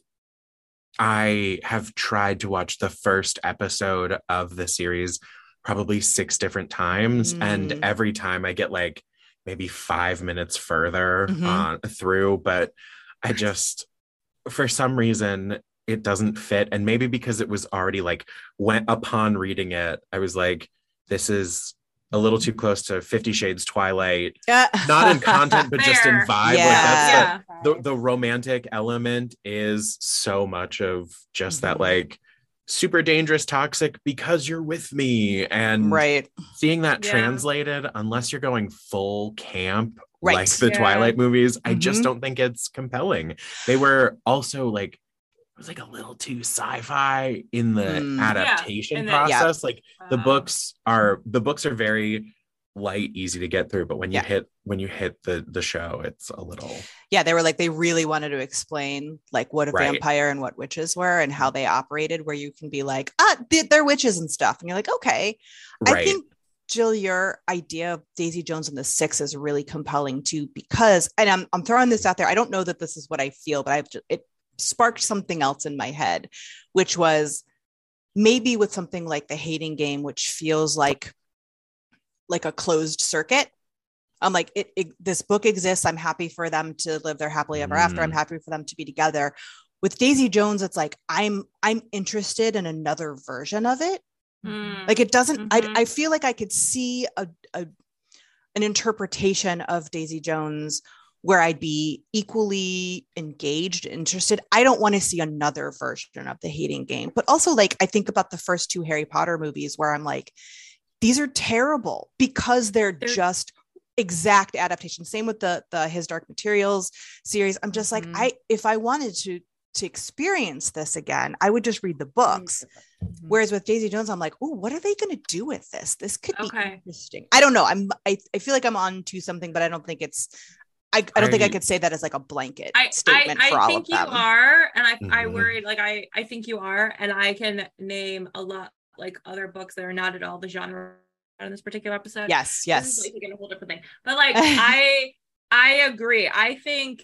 Speaker 4: I have tried to watch the first episode of the series probably six different times. And
Speaker 3: Mm.
Speaker 4: every time I get like maybe five minutes further
Speaker 3: Mhm.
Speaker 4: on through, but I just, for some reason, it doesn't fit. And maybe because it was already like, went upon reading it, I was like, this is a little too close to Fifty Shades Twilight,
Speaker 3: Yeah.
Speaker 4: not in content, but just in
Speaker 6: Fair.
Speaker 4: vibe. Like
Speaker 3: Yeah.
Speaker 4: that's
Speaker 6: Yeah.
Speaker 4: the, the the romantic element is so much of just that
Speaker 3: Mhm.
Speaker 4: like super dangerous, toxic because you're with me, and
Speaker 3: Right.
Speaker 4: seeing that
Speaker 6: Yeah.
Speaker 4: translated, unless you're going full camp
Speaker 3: Right.
Speaker 4: like the
Speaker 6: Yeah.
Speaker 4: Twilight movies, I just
Speaker 3: Mhm.
Speaker 4: don't think it's compelling. They were also like, it was like a little too sci-fi in the
Speaker 3: Mm.
Speaker 4: adaptation
Speaker 6: Yeah, in the-
Speaker 4: process. Like the
Speaker 6: Um,
Speaker 4: books are the books are very light, easy to get through, but when you
Speaker 3: Yeah.
Speaker 4: hit when you hit the the show, it's a little
Speaker 3: Yeah, they were like, they really wanted to explain like what a
Speaker 4: Right.
Speaker 3: vampire and what witches were and how they operated, where you can be like, ah, they- they're witches and stuff. And you're like, okay. I
Speaker 4: right.
Speaker 3: think, Jill, your idea of Daisy Jones and the Six is really compelling too, because, and I'm, I'm throwing this out there. I don't know that this is what I feel, but I've just, it sparked something else in my head, which was maybe with something like The Hating Game, which feels like, like a closed circuit. I'm like, it, it, this book exists. I'm happy for them to live their happily ever after. I'm
Speaker 4: Mm.
Speaker 3: happy for them to be together. With Daisy Jones, it's like, I'm, I'm interested in another version of it.
Speaker 6: mm,
Speaker 3: Like it doesn't,
Speaker 6: Mhm.
Speaker 3: I, I feel like I could see a, a, an interpretation of Daisy Jones where I'd be equally engaged, interested. I don't want to see another version of The Hating Game, but also like, I think about the first two Harry Potter movies where I'm like, these are terrible because they're,
Speaker 6: They're-
Speaker 3: just exact adaptations. Same with the, the His Dark Materials series. I'm just
Speaker 2: Mhm.
Speaker 3: like, I, if I wanted to, to experience this again, I would just read the books.
Speaker 2: Mhm.
Speaker 3: Whereas with Daisy Jones, I'm like, oh, what are they going to do with this? This could be
Speaker 6: Okay.
Speaker 3: interesting. I don't know. I'm, I, I feel like I'm on to something, but I don't think it's, I, I don't think I
Speaker 4: I-
Speaker 3: could say that as like a blanket
Speaker 6: I,
Speaker 3: statement
Speaker 6: I,
Speaker 3: for
Speaker 6: I
Speaker 3: all
Speaker 6: think
Speaker 3: of them.
Speaker 6: you are, and I I
Speaker 4: Mhm.
Speaker 6: worried like I I think you are, and I can name a lot like other books that are not at all the genre in this particular episode.
Speaker 3: Yes,
Speaker 6: This
Speaker 3: yes.
Speaker 6: is like again a whole different thing, but like I I agree. I think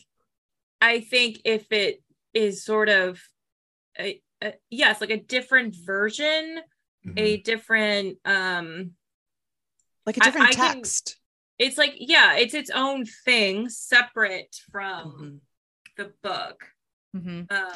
Speaker 6: I think if it is sort of a, a, yes, like a different version, a
Speaker 4: Mhm.
Speaker 6: different um
Speaker 3: Like a
Speaker 6: I-
Speaker 3: different
Speaker 6: I can-
Speaker 3: text.
Speaker 6: it's like yeah, it's its own thing separate from
Speaker 3: Mhm.
Speaker 6: the book.
Speaker 2: Mhm.
Speaker 6: Um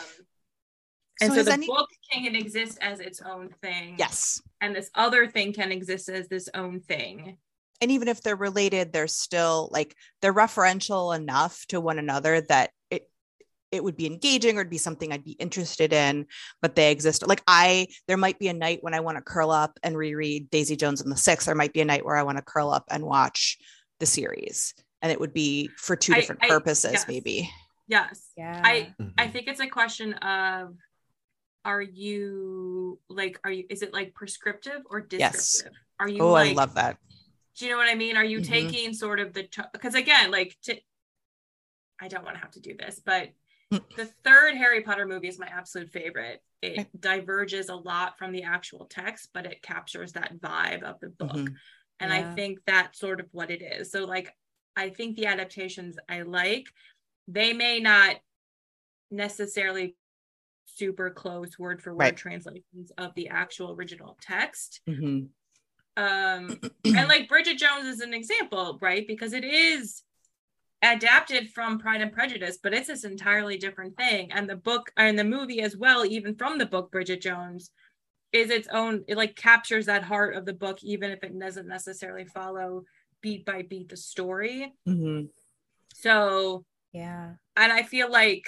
Speaker 3: So
Speaker 6: and so,
Speaker 3: has
Speaker 6: the
Speaker 3: any-
Speaker 6: book can exist as its own thing.
Speaker 3: Yes.
Speaker 6: And this other thing can exist as this own thing.
Speaker 3: and even if they're related, they're still like they're referential enough to one another that it it would be engaging or it'd be something I'd be interested in, but they exist. Like I, there might be a night when I want to curl up and reread Daisy Jones and the Six. There might be a night where I want to curl up and watch the series, and it would be for two different I, I, purposes, yes. maybe.
Speaker 6: Yes.
Speaker 2: Yeah.
Speaker 6: I, I think it's a question of, are you like, are you, is it like prescriptive or descriptive?
Speaker 3: Yes.
Speaker 6: Are you
Speaker 3: oh,
Speaker 6: like,
Speaker 3: I love that.
Speaker 6: Do you know what I mean? Are you mm-hmm. taking sort of the, because again, like, to, I don't want to have to do this, but the third Harry Potter movie is my absolute favorite. It okay. diverges a lot from the actual text, but it captures that vibe of the book. Mm-hmm. And yeah. I think that's sort of what it is. So like, I think the adaptations I like, they may not necessarily super close word for word right. translations of the actual original text. Mm-hmm. Um, and like Bridget Jones is an example, right? Because it is adapted from Pride and Prejudice, but it's this entirely different thing. And the book and the movie as well, even from the book Bridget Jones, is its own, it like captures that heart of the book, even if it doesn't necessarily follow beat by beat the story. Mm-hmm. So
Speaker 2: yeah.
Speaker 6: And I feel like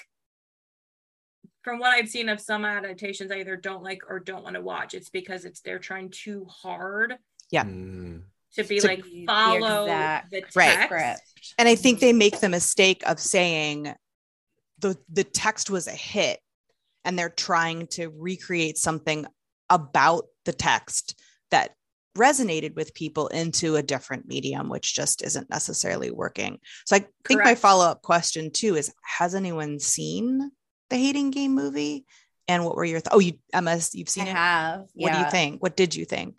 Speaker 6: from what I've seen of some adaptations, I either don't like or don't want to watch. It's because it's they're trying too hard.
Speaker 3: Yeah.
Speaker 6: To be
Speaker 2: to
Speaker 6: like
Speaker 2: be
Speaker 6: follow
Speaker 2: the,
Speaker 6: the text.
Speaker 3: Right. And I think they make the mistake of saying the the text was a hit and they're trying to recreate something about the text that resonated with people into a different medium, which just isn't necessarily working. So I Correct. think my follow-up question too is, has anyone seen the Hating Game movie? And what were your, th- oh, you, Emma, you've seen
Speaker 2: I
Speaker 3: it?
Speaker 2: have.
Speaker 3: What
Speaker 2: yeah.
Speaker 3: do you think? What did you think?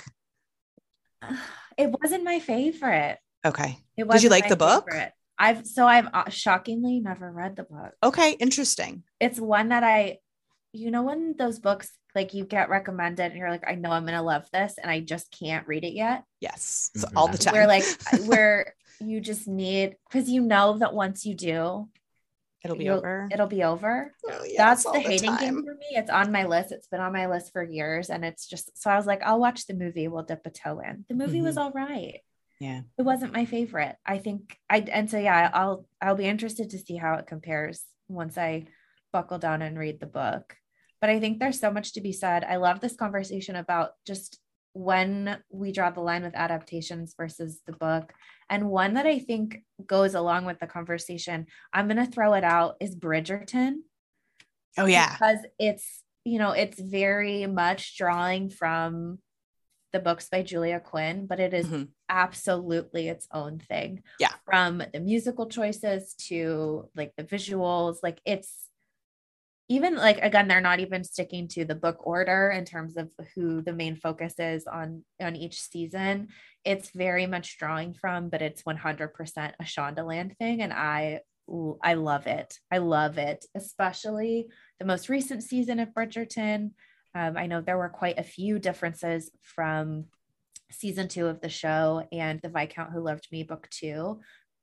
Speaker 2: It wasn't my favorite.
Speaker 3: Okay.
Speaker 2: It
Speaker 3: did you like the book?
Speaker 2: Favorite. I've, so I've uh, shockingly never read the book.
Speaker 3: Okay. Interesting.
Speaker 2: It's one that I, you know, when those books, like you get recommended and you're like, I know I'm going to love this and I just can't read it yet.
Speaker 3: Yes. So
Speaker 4: Mm-hmm.
Speaker 3: all the time.
Speaker 2: Where like, where you just need, because you know that once you do,
Speaker 3: it'll be over.
Speaker 2: It'll be over.
Speaker 3: Oh, yes,
Speaker 2: That's the,
Speaker 3: the
Speaker 2: Hating
Speaker 3: time.
Speaker 2: Game for me. It's on my list. It's been on my list for years. And it's just, so I was like, I'll watch the movie. We'll dip a toe in. The movie mm-hmm. was all right.
Speaker 3: Yeah.
Speaker 2: It wasn't my favorite. I think I, and so, yeah, I'll, I'll be interested to see how it compares once I buckle down and read the book. But I think there's so much to be said. I love this conversation about just when we draw the line with adaptations versus the book. And one that I think goes along with the conversation, I'm going to throw it out, is Bridgerton.
Speaker 3: Oh, yeah.
Speaker 2: Because it's, you know, it's very much drawing from the books by Julia Quinn, but it is mm-hmm. absolutely its own thing.
Speaker 3: Yeah.
Speaker 2: From the musical choices to like the visuals, like it's, even like, again, they're not even sticking to the book order in terms of who the main focus is on, on each season. It's very much drawing from, but it's one hundred percent a Shondaland thing. And I, I love it. I love it, especially the most recent season of Bridgerton. Um, I know there were quite a few differences from season two of the show and The Viscount Who Loved Me book two,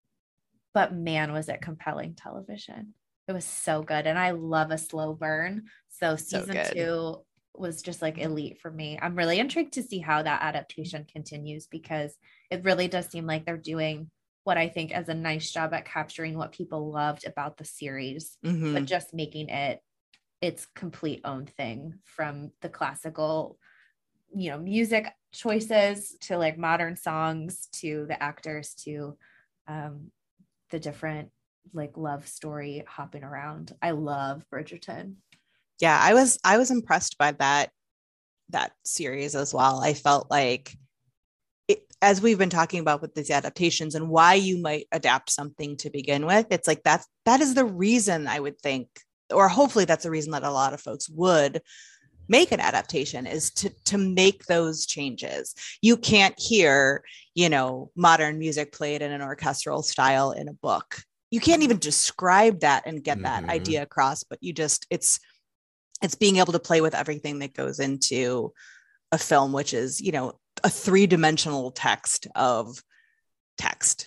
Speaker 2: but man, was it compelling television. It was so good. And I love a slow burn. So season so two was just like elite for me. I'm really intrigued to see how that adaptation continues, because it really does seem like they're doing what I think is a nice job at capturing what people loved about the series, mm-hmm. but just making it its complete own thing, from the classical, you know, music choices to like modern songs to the actors to um, the different like love story hopping around. I love Bridgerton.
Speaker 3: Yeah, I was I was impressed by that that series as well. I felt like it, as we've been talking about with these adaptations and why you might adapt something to begin with, it's like that's that is the reason I would think, or hopefully that's the reason that a lot of folks would make an adaptation, is to to make those changes. You can't hear, you know, modern music played in an orchestral style in a book. You can't even describe that and get that mm-hmm. idea across, but you just, it's, it's being able to play with everything that goes into a film, which is, you know, a three-dimensional text of text.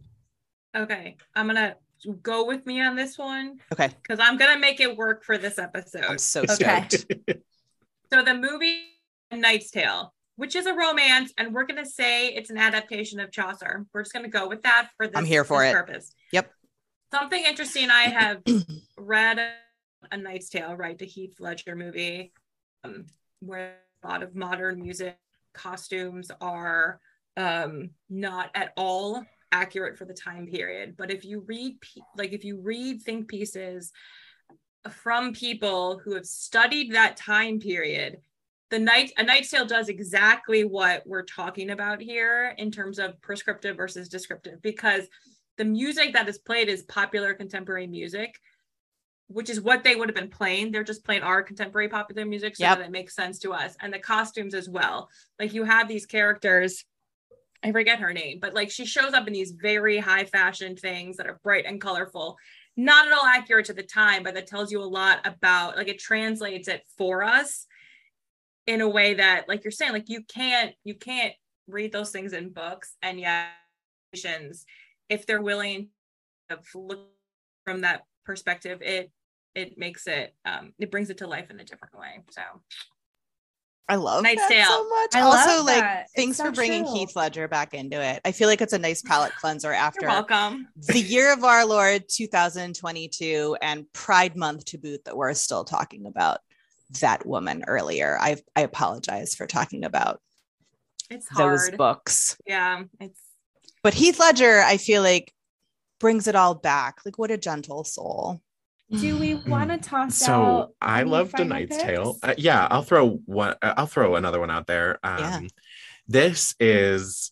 Speaker 6: Okay. I'm going to go with me on this one.
Speaker 3: Okay.
Speaker 6: Because I'm going to make it work for this episode.
Speaker 3: I'm so
Speaker 2: okay.
Speaker 3: stoked.
Speaker 6: So the movie Knight's Tale, which is a romance, and we're going to say it's an adaptation of Chaucer. We're just going to go with that for this,
Speaker 3: I'm here for
Speaker 6: this
Speaker 3: it.
Speaker 6: purpose.
Speaker 3: Yep.
Speaker 6: Something interesting, I have read A Knight's Tale, right, the Heath Ledger movie, um, where a lot of modern music costumes are um, not at all accurate for the time period. But if you read, like if you read think pieces from people who have studied that time period, the night A Knight's Tale does exactly what we're talking about here in terms of prescriptive versus descriptive, because the music that is played is popular contemporary music, which is what they would have been playing. They're just playing our contemporary popular music so yep. that it makes sense to us. And the costumes as well. Like you have these characters, I forget her name, but like she shows up in these very high fashion things that are bright and colorful, not at all accurate to the time, but that tells you a lot about, like it translates it for us in a way that, like you're saying, like you can't, you can't read those things in books, and yet if they're willing to look from that perspective, it it makes it um it brings it to life in a different way. So
Speaker 3: I love
Speaker 6: Knight's
Speaker 3: that
Speaker 6: Tale.
Speaker 3: so much.
Speaker 2: I
Speaker 3: also,
Speaker 2: love
Speaker 3: like
Speaker 2: that.
Speaker 3: thanks
Speaker 2: It's
Speaker 3: for
Speaker 2: so
Speaker 3: bringing
Speaker 2: true.
Speaker 3: Heath Ledger back into it. I feel like it's a nice palate cleanser after
Speaker 6: You're welcome.
Speaker 3: the year of our Lord two thousand twenty-two and Pride Month to boot that we're still talking about that woman earlier. I I apologize for talking about
Speaker 6: It's hard.
Speaker 3: those books.
Speaker 6: Yeah, it's
Speaker 3: But Heath Ledger, I feel like brings it all back. Like what a gentle soul.
Speaker 2: Do we want to toss
Speaker 4: so
Speaker 2: out?
Speaker 4: I
Speaker 2: any
Speaker 4: loved A
Speaker 2: final
Speaker 4: Knight's
Speaker 2: picks?
Speaker 4: Tale. Uh, yeah, I'll throw one. uh, I'll throw another one out there. Um,
Speaker 3: Yeah.
Speaker 4: This is,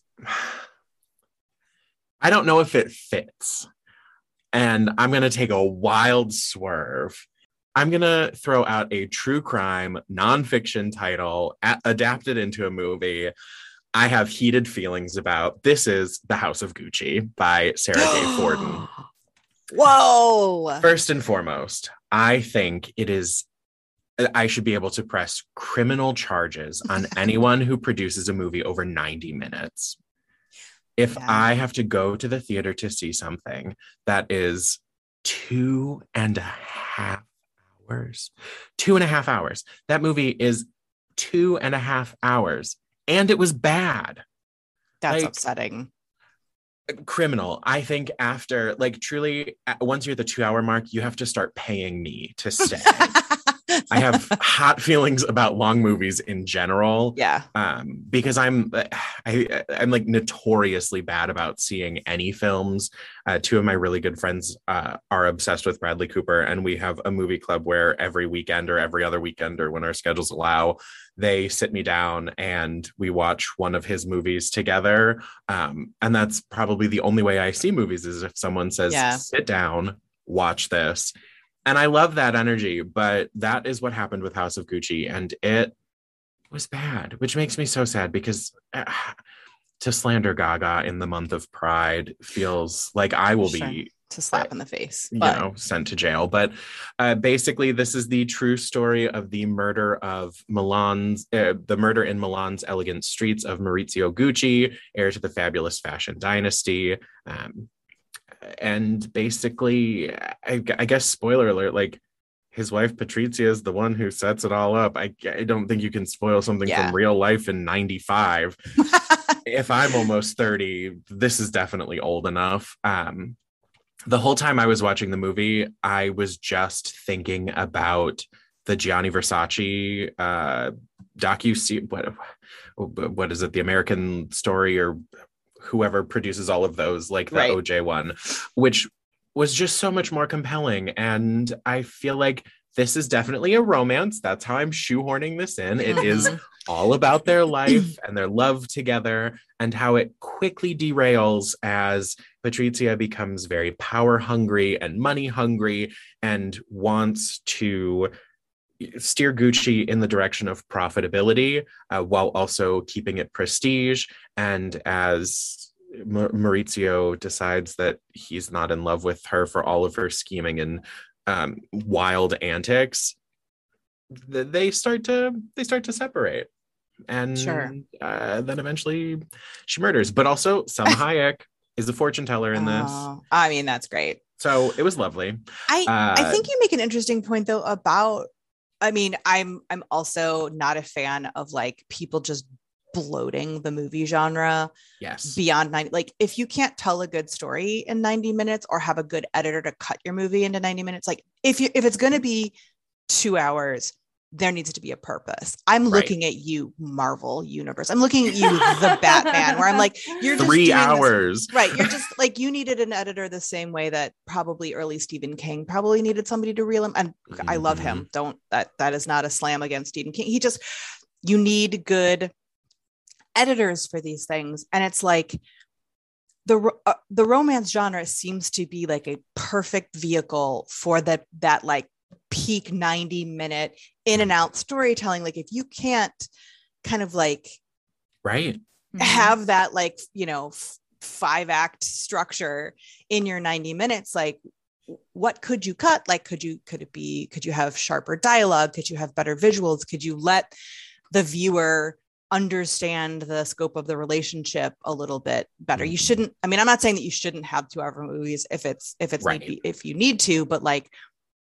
Speaker 4: I don't know if it fits, and I'm gonna take a wild swerve. I'm gonna throw out a true crime nonfiction title a- adapted into a movie I have heated feelings about. This is The House of Gucci by Sarah J. Forden.
Speaker 3: Whoa.
Speaker 4: First and foremost, I think it is, I should be able to press criminal charges on anyone who produces a movie over ninety minutes. If
Speaker 3: Yeah.
Speaker 4: I have to go to the theater to see something that is two and a half hours, two and a half hours, that movie is two and a half hours, and it was bad.
Speaker 3: That's
Speaker 4: Like,
Speaker 3: upsetting.
Speaker 4: Criminal. I think after, like, truly, uh, once you're at the two hour mark, you have to start paying me to stay. I have hot feelings about long movies in general.
Speaker 3: Yeah.
Speaker 4: Um, because I'm, I, I'm like notoriously bad about seeing any films. Uh, two of my really good friends uh, are obsessed with Bradley Cooper, and we have a movie club where every weekend or every other weekend or when our schedules allow, they sit me down and we watch one of his movies together. Um, and that's probably the only way I see movies is if someone says,
Speaker 3: Yeah.
Speaker 4: sit down, watch this. And I love that energy, but that is what happened with House of Gucci, and it was bad, which makes me so sad because uh, to slander Gaga in the month of Pride feels like I will
Speaker 3: Sure.
Speaker 4: be,
Speaker 3: To slap in the face.
Speaker 4: you
Speaker 3: But
Speaker 4: know, sent to jail. But uh, basically, this is the true story of the murder of Milan's, uh, the murder in Milan's elegant streets of Maurizio Gucci, heir to the fabulous fashion dynasty. Um, and basically, I, I guess, spoiler alert, like his wife Patrizia is the one who sets it all up. I, I don't think you can spoil something
Speaker 3: Yeah.
Speaker 4: from real life in ninety-five. If I'm almost thirty, this is definitely old enough. Um, the whole time I was watching the movie, I was just thinking about the Gianni Versace uh, docu what what is it, the American Story, or whoever produces all of those, like the
Speaker 3: Right.
Speaker 4: O J one, which was just so much more compelling. And I feel like this is definitely a romance. That's how I'm shoehorning this in. It is
Speaker 3: Mhm.
Speaker 4: all about their life and their love together, and how it quickly derails as Patrizia becomes very power hungry and money hungry and wants to steer Gucci in the direction of profitability uh, while also keeping it prestige. And as Ma- Maurizio decides that he's not in love with her for all of her scheming and um, wild antics, th- they start to they start to separate. And
Speaker 3: Sure.
Speaker 4: uh, then eventually she murders. But also Selma Hayek is a fortune teller in this.
Speaker 3: Oh, I mean, that's great.
Speaker 4: So it was lovely.
Speaker 3: I I
Speaker 4: Uh,
Speaker 3: think you make an interesting point though about, I mean, I'm I'm also not a fan of like people just bloating the movie genre
Speaker 4: Yes.
Speaker 3: beyond ninety. Like if you can't tell a good story in ninety minutes or have a good editor to cut your movie into ninety minutes, like if you if it's going to be two hours, there needs to be a purpose. I'm
Speaker 4: Right.
Speaker 3: looking at you, Marvel Universe. I'm looking at you, the Batman, where I'm like, you're just
Speaker 4: Three
Speaker 3: doing this-
Speaker 4: hours.
Speaker 3: right. You're just like, you needed an editor the same way that probably early Stephen King probably needed somebody to reel him. And I love him. Don't, that, that is not a slam against Stephen King. He just, you need good editors for these things. And it's like, the uh, the romance genre seems to be like a perfect vehicle for that, that like peak ninety minute in and out storytelling. Like if you can't kind of like
Speaker 4: Right.
Speaker 3: have that like, you know, f- five act structure in your ninety minutes, like what could you cut? Like, could you, could it be, could you have sharper dialogue? Could you have better visuals? Could you let the viewer understand the scope of the relationship a little bit better?
Speaker 4: Mm-hmm.
Speaker 3: You shouldn't, I mean, I'm not saying that you shouldn't have two hour movies if it's, if it's,
Speaker 4: Right.
Speaker 3: need be, if you need to, but like,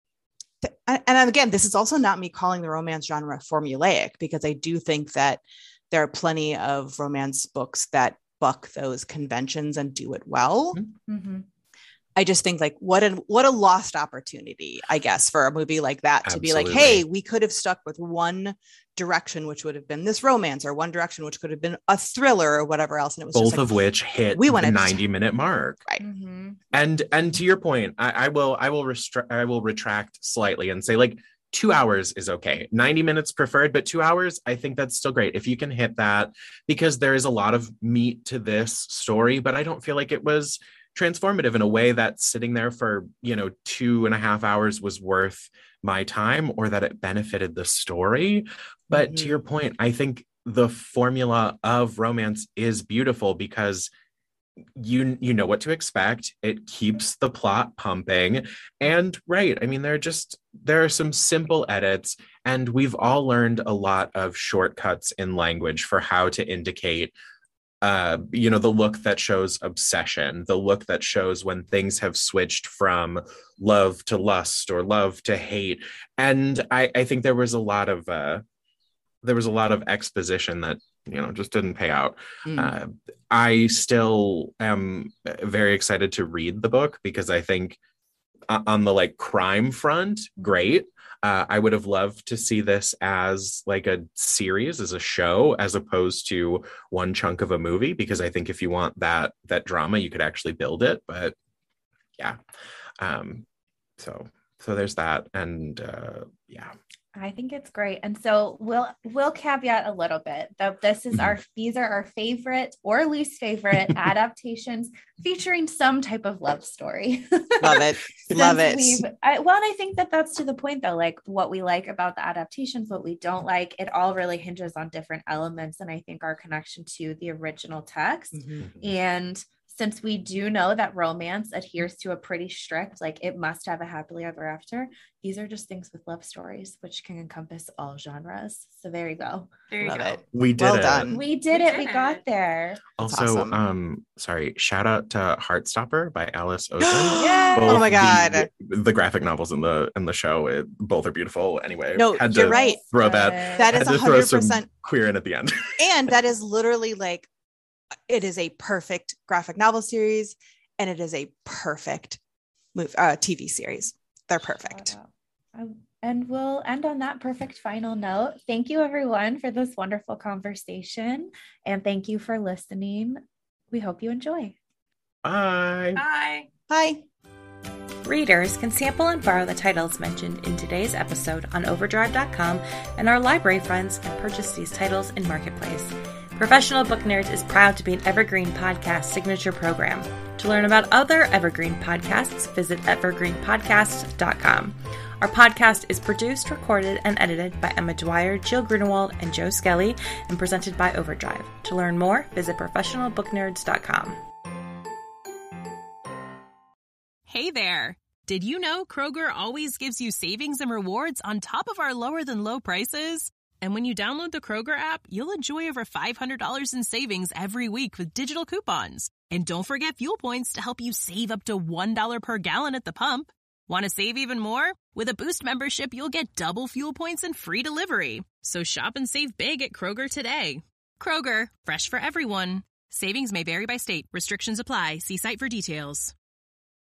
Speaker 3: and again, this is also not me calling the romance genre formulaic, because I do think that there are plenty of romance books that buck those conventions and do it well.
Speaker 2: Mm-hmm.
Speaker 3: I just think like what a what a lost opportunity, I guess, for a movie like that to
Speaker 4: Absolutely.
Speaker 3: be like, hey, we could have stuck with one direction, which would have been this romance, or one direction, which could have been a thriller or whatever else. And it was
Speaker 4: Both
Speaker 3: just like,
Speaker 4: of which hit
Speaker 3: we
Speaker 4: the
Speaker 3: wanted to-
Speaker 4: ninety minute mark.
Speaker 3: right.
Speaker 2: Mm-hmm.
Speaker 4: And and to your point, I, I will I will restrict I will retract slightly and say like two hours is okay. ninety minutes preferred, but two hours, I think that's still great. If you can hit that, because there is a lot of meat to this story, but I don't feel like it was transformative in a way that sitting there for, you know, two and a half hours was worth my time, or that it benefited the story. But
Speaker 3: Mhm.
Speaker 4: to your point, I think the formula of romance is beautiful because you you know what to expect. It keeps the plot pumping. And right, I mean, there are just there are some simple edits, and we've all learned a lot of shortcuts in language for how to indicate uh you know the look that shows obsession, the look that shows when things have switched from love to lust or love to hate. And I I think there was a lot of uh there was a lot of exposition that, you know, just didn't pay out.
Speaker 3: Mm.
Speaker 4: Uh, I still am very excited to read the book because I think uh, on the like crime front, great. Uh, I would have loved to see this as like a series, as a show, as opposed to one chunk of a movie, because I think if you want that that drama, you could actually build it. But yeah, um, so so there's that, and uh, yeah.
Speaker 2: I think it's great. And so we'll we'll caveat a little bit that this is our these are our favorite or least favorite adaptations featuring some type of love story.
Speaker 3: Love it. Love it.
Speaker 2: we've- I, well, and I think that that's to the point though, like what we like about the adaptations, what we don't like, it all really hinges on different elements. And I think our connection to the original text.
Speaker 3: Mhm.
Speaker 2: And since we do know that romance adheres to a pretty strict, like it must have a happily ever after, these are just things with love stories, which can encompass all genres. So there you go.
Speaker 6: There you
Speaker 3: Love
Speaker 6: go.
Speaker 3: it.
Speaker 4: We did
Speaker 3: Well
Speaker 4: it.
Speaker 3: done.
Speaker 2: We did
Speaker 6: We
Speaker 2: it.
Speaker 6: did
Speaker 2: We
Speaker 6: it.
Speaker 2: got there.
Speaker 4: Also,
Speaker 3: awesome.
Speaker 4: um, sorry, shout out to Heartstopper by Alice Ozen.
Speaker 2: Yeah.
Speaker 3: Oh my God.
Speaker 4: The, the graphic novels in the in the show, it, both are beautiful. Anyway,
Speaker 3: No,
Speaker 4: had
Speaker 3: you're
Speaker 4: to
Speaker 3: right.
Speaker 4: Throw that.
Speaker 3: That
Speaker 4: had
Speaker 3: is
Speaker 4: to
Speaker 3: a
Speaker 4: throw
Speaker 3: hundred
Speaker 4: some
Speaker 3: percent.
Speaker 4: queer in at the end.
Speaker 3: And that is literally like, it is a perfect graphic novel series, and it is a perfect move, uh, T V series. They're perfect.
Speaker 2: Um, And we'll end on that perfect final note. Thank you, everyone, for this wonderful conversation. And thank you for listening. We hope you enjoy.
Speaker 4: Bye.
Speaker 6: Bye.
Speaker 3: Bye.
Speaker 7: Readers can sample and borrow the titles mentioned in today's episode on overdrive dot com, and our library friends can purchase these titles in Marketplace. Professional Book Nerds is proud to be an Evergreen Podcast signature program. To learn about other Evergreen podcasts, visit evergreen podcast dot com. Our podcast is produced, recorded, and edited by Emma Dwyer, Jill Grunewald, and Joe Skelly, and presented by Overdrive. To learn more, visit professional book nerds dot com.
Speaker 8: Hey there! Did you know Kroger always gives you savings and rewards on top of our lower-than-low prices? And when you download the Kroger app, you'll enjoy over five hundred dollars in savings every week with digital coupons. And don't forget fuel points to help you save up to one dollar per gallon at the pump. Want to save even more? With a Boost membership, you'll get double fuel points and free delivery. So shop and save big at Kroger today. Kroger, fresh for everyone. Savings may vary by state. Restrictions apply. See site for details.